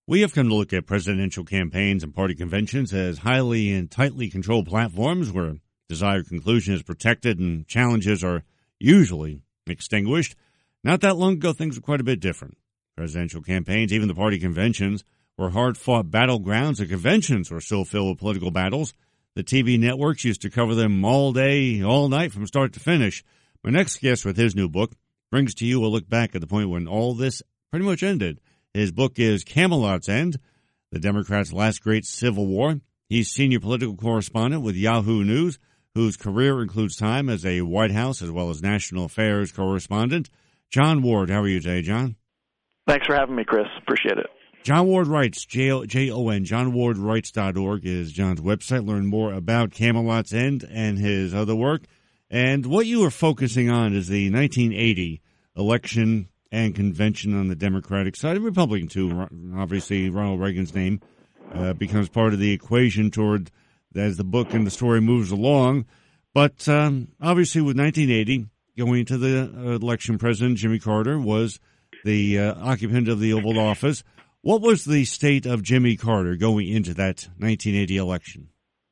We have come to look at presidential campaigns and party conventions as highly and tightly controlled platforms where desired conclusion is protected and challenges are usually extinguished. Not that long ago, things were quite a bit different. Presidential campaigns, even the party conventions, were hard-fought battlegrounds. The conventions were still filled with political battles. The TV networks used to cover them all day, all night, from start to finish. My next guest with his new book brings to you a look back at the point when all this pretty much ended. His book is Camelot's End, the Democrats' Last Great Civil War. He's senior political correspondent with Yahoo News, whose career includes time as a White House as well as national affairs correspondent. Jon Ward, how are you today, John? Thanks for having me, Chris. Appreciate it. Jon Ward Writes, Jon, johnwardwrites.org is John's website. Learn more about Camelot's End and his other work. And what you are focusing on is the 1980 election and convention on the Democratic side, and Republican too. Obviously, Ronald Reagan's name becomes part of the equation toward as the book and the story moves along. But obviously, with 1980 going into the election, President Jimmy Carter was the occupant of the Oval Office. What was the state of Jimmy Carter going into that 1980 election?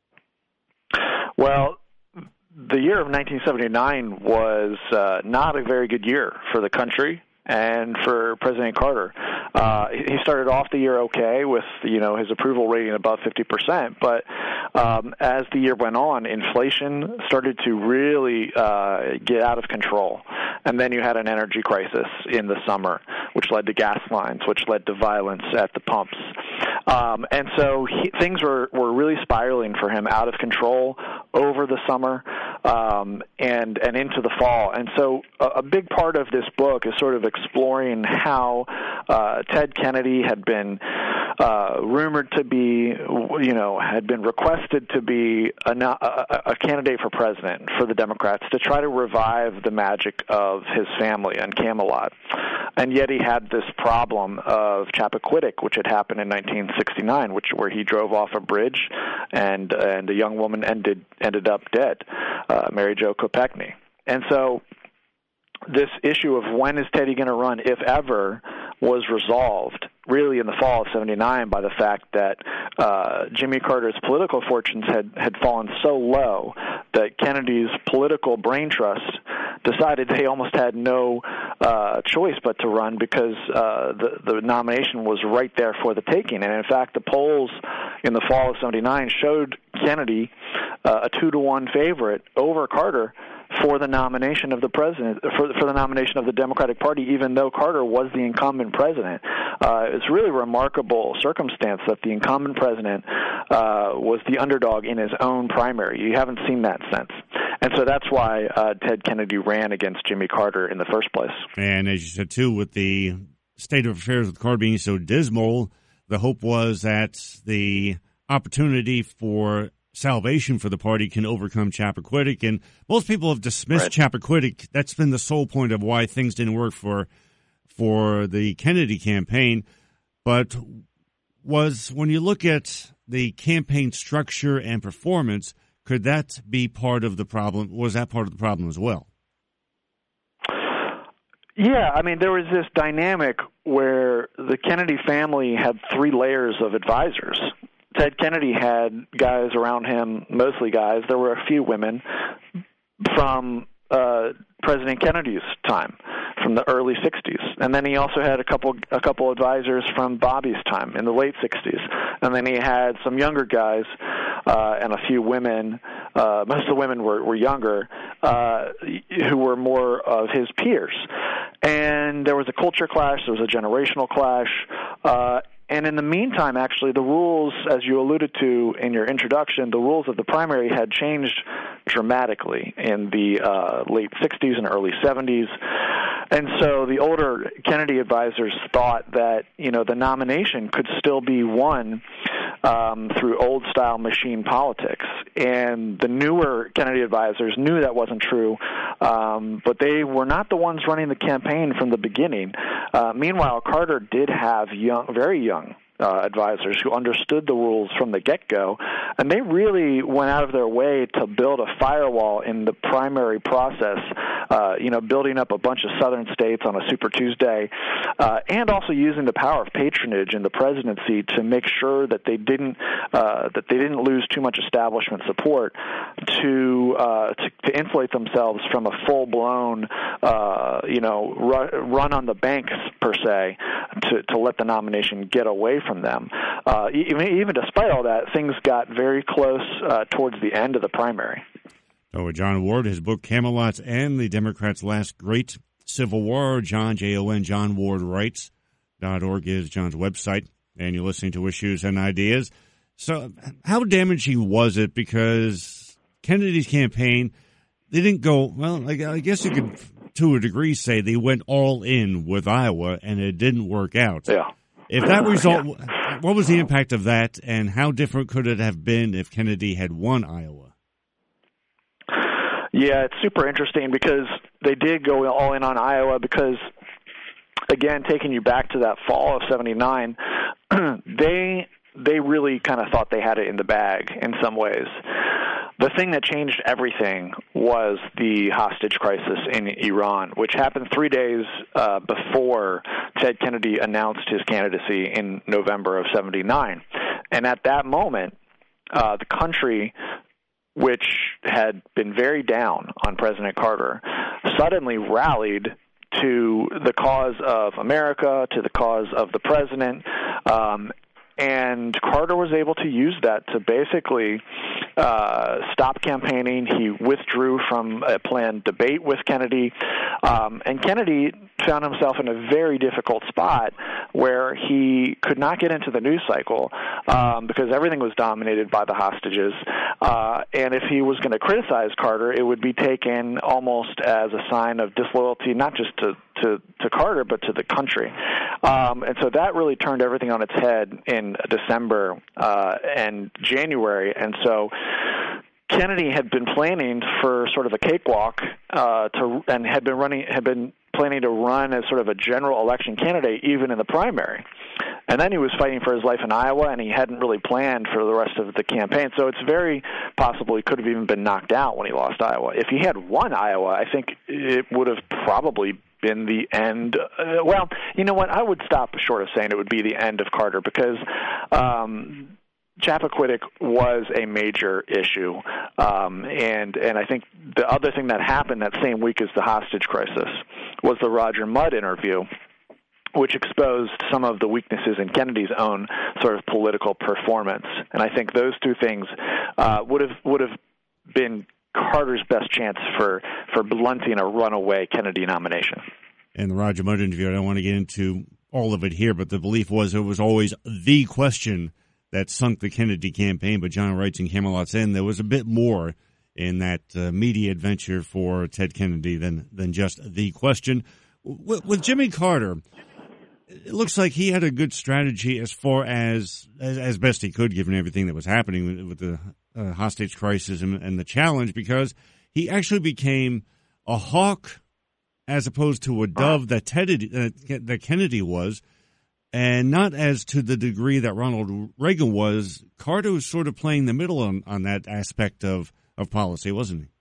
Well, the year of 1979 was not a very good year for the country and for President Carter. He started off the year okay with, his approval rating above 50%, but as the year went on, inflation started to really get out of control. And then you had an energy crisis in the summer, which led to gas lines, which led to violence at the pumps. And so things were really spiraling for him out of control over the summer and into the fall. And so a big part of this book is sort of exploring how Ted Kennedy had been rumored to be, had been requested to be a candidate for president for the Democrats to try to revive the magic of his family on Camelot. And yet he had this problem of Chappaquiddick, which had happened in 1969, where he drove off a bridge and a young woman ended up dead, Mary Jo Kopechne. And so this issue of when is Teddy going to run, if ever, was resolved really in the fall of 79 by the fact that Jimmy Carter's political fortunes had fallen so low that Kennedy's political brain trust decided they almost had no choice but to run because the nomination was right there for the taking. And in fact, the polls in the fall of 79 showed Kennedy a 2-to-1 favorite over Carter for the nomination of the president, for the nomination of the Democratic Party, even though Carter was the incumbent president. It's really a remarkable circumstance that the incumbent president was the underdog in his own primary. You haven't seen that since. And so that's why Ted Kennedy ran against Jimmy Carter in the first place. And as you said, too, with the state of affairs with Carter being so dismal, the hope was that the opportunity for salvation for the party can overcome Chappaquiddick, and most people have dismissed Chappaquiddick. That's been the sole point of why things didn't work for the Kennedy campaign. But when you look at the campaign structure and performance, could that be part of the problem? Was that part of the problem as well? Yeah, I mean, there was this dynamic where the Kennedy family had 3 layers of advisors. Ted Kennedy had guys around him, mostly guys. There were a few women from President Kennedy's time, from the early 60s. And then he also had a couple advisors from Bobby's time in the late 60s. And then he had some younger guys and a few women. Most of the women were younger, who were more of his peers. And there was a culture clash. There was a generational clash. And in the meantime, actually, the rules, as you alluded to in your introduction, the rules of the primary had changed dramatically in the late 60s and early 70s. And so the older Kennedy advisors thought that, the nomination could still be won through old-style machine politics. And the newer Kennedy advisors knew that wasn't true, but they were not the ones running the campaign from the beginning. Meanwhile, Carter did have very young advisors who understood the rules from the get-go And they really went out of their way to build a firewall in the primary process, building up a bunch of southern states on a Super Tuesday, and also using the power of patronage in the presidency to make sure that they didn't lose too much establishment support to insulate themselves from a full-blown run on the banks per se, to let the nomination get away from them. Even despite all that, things got very close towards the end of the primary. So John Ward, his book Camelot's End, The Democrats' Last Great Civil War, JohnWardWrites.org is John's website, and you're listening to Issues and Ideas. So how damaging was it? Because Kennedy's campaign, they didn't go, well, I guess you could, to a degree, say they went all in with Iowa, and it didn't work out. Yeah. If that result, what was the impact of that, and how different could it have been if Kennedy had won Iowa? Yeah, it's super interesting because they did go all in on Iowa because, again, taking you back to that fall of '79, they really kind of thought they had it in the bag in some ways. The thing that changed everything was the hostage crisis in Iran, which happened 3 days before Ted Kennedy announced his candidacy in November of '79. And at that moment, the country, which had been very down on President Carter, suddenly rallied to the cause of America, to the cause of the president, and Carter was able to use that to basically stop campaigning. He withdrew from a planned debate with Kennedy, and Kennedy found himself in a very difficult spot where he could not get into the news cycle because everything was dominated by the hostages. And if he was going to criticize Carter, it would be taken almost as a sign of disloyalty, not just to Carter, but to the country. And so that really turned everything on its head in December and January. And so Kennedy had been planning for sort of a cakewalk and had been planning to run as sort of a general election candidate even in the primary. And then he was fighting for his life in Iowa, and he hadn't really planned for the rest of the campaign. So it's very possible he could have even been knocked out when he lost Iowa. If he had won Iowa, I think it would have probably been the end. Well, you know what? I would stop short of saying it would be the end of Carter because Chappaquiddick was a major issue. And I think the other thing that happened that same week as the hostage crisis was the Roger Mudd interview, which exposed some of the weaknesses in Kennedy's own sort of political performance. And I think those two things would have been Carter's best chance for blunting a runaway Kennedy nomination. And the Roger Mudd interview, I don't want to get into all of it here, but the belief was it was always the question that sunk the Kennedy campaign. But John writes in Camelot's End, there was a bit more in that media adventure for Ted Kennedy than just the question. With Jimmy Carter, it looks like he had a good strategy as far as best he could, given everything that was happening with the hostage crisis and the challenge, because he actually became a hawk as opposed to a dove that Kennedy was, and not as to the degree that Ronald Reagan was. Carter was sort of playing the middle on that aspect of policy, wasn't he?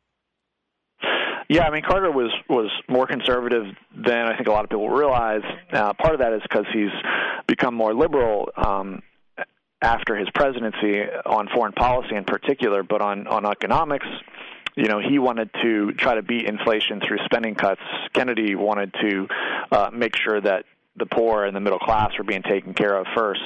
Yeah, I mean, Carter was more conservative than I think a lot of people realize. Part of that is because he's become more liberal after his presidency on foreign policy in particular, but on economics, you know, he wanted to try to beat inflation through spending cuts. Kennedy wanted to make sure that the poor and the middle class were being taken care of first.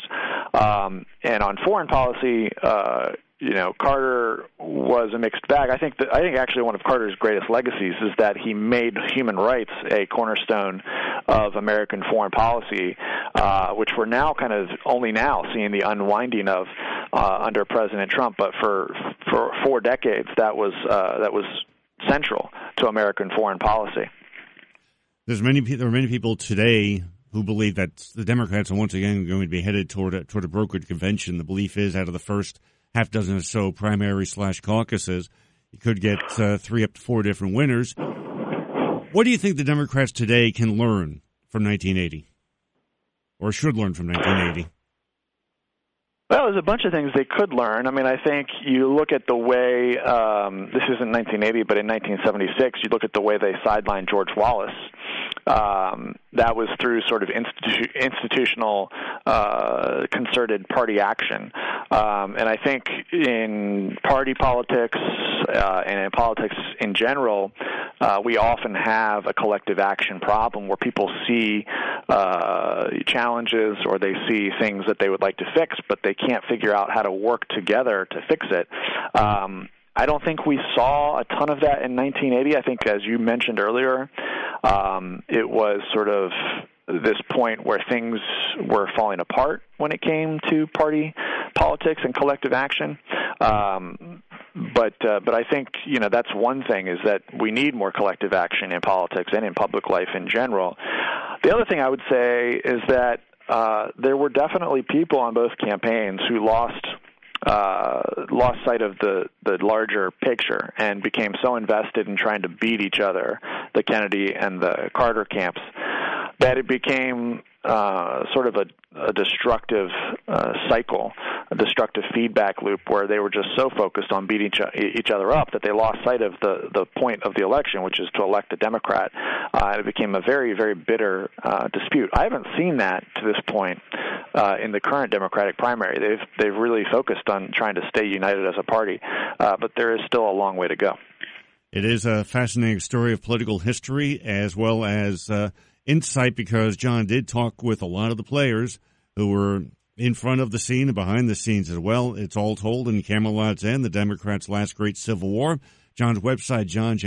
And on foreign policy, you know, Carter was a mixed bag. I think actually one of Carter's greatest legacies is that he made human rights a cornerstone of American foreign policy, which we're now kind of only now seeing the unwinding of under President Trump. But for 4 decades, that was central to American foreign policy. There are many people today who believe that the Democrats are once again going to be headed toward a brokered convention. The belief is out of the first half dozen or so primary/caucuses, you could get 3 up to 4 different winners. What do you think the Democrats today can learn from 1980, or should learn from 1980? Well, there's a bunch of things they could learn. I mean, I think you look at the way, this isn't 1980, but in 1976, you look at the way they sidelined George Wallace. That was through sort of institutional concerted party action. And I think in party politics and in politics in general, we often have a collective action problem where people see challenges or they see things that they would like to fix, but they can't figure out how to work together to fix it. I don't think we saw a ton of that in 1980. I think, as you mentioned earlier, it was sort of this point where things were falling apart when it came to party politics and collective action. But I think, that's one thing, is that we need more collective action in politics and in public life in general. The other thing I would say is that there were definitely people on both campaigns who lost sight of the larger picture and became so invested in trying to beat each other, the Kennedy and the Carter camps, that it became sort of a destructive cycle, a destructive feedback loop where they were just so focused on beating each other up that they lost sight of the point of the election, which is to elect a Democrat. It became a very, very bitter dispute. I haven't seen that to this point in the current Democratic primary. They've really focused on trying to stay united as a party, but there is still a long way to go. It is a fascinating story of political history as well as insight, because John did talk with a lot of the players who were in front of the scene and behind the scenes as well. It's all told in Camelot's End, the Democrats' Last Great Civil War. John's website,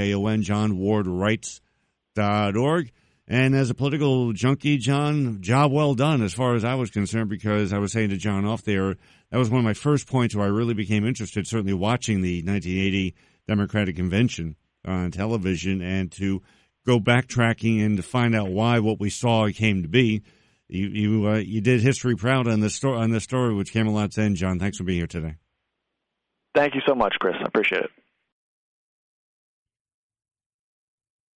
johnwardwrites.org. And as a political junkie, John, job well done as far as I was concerned, because I was saying to John off there, that was one of my first points where I really became interested, certainly watching the 1980 Democratic Convention on television, and to go backtracking and to find out why what we saw came to be. You did history proud on this story with Camelot's End, John. Thanks for being here today. Thank you so much, Chris. I appreciate it.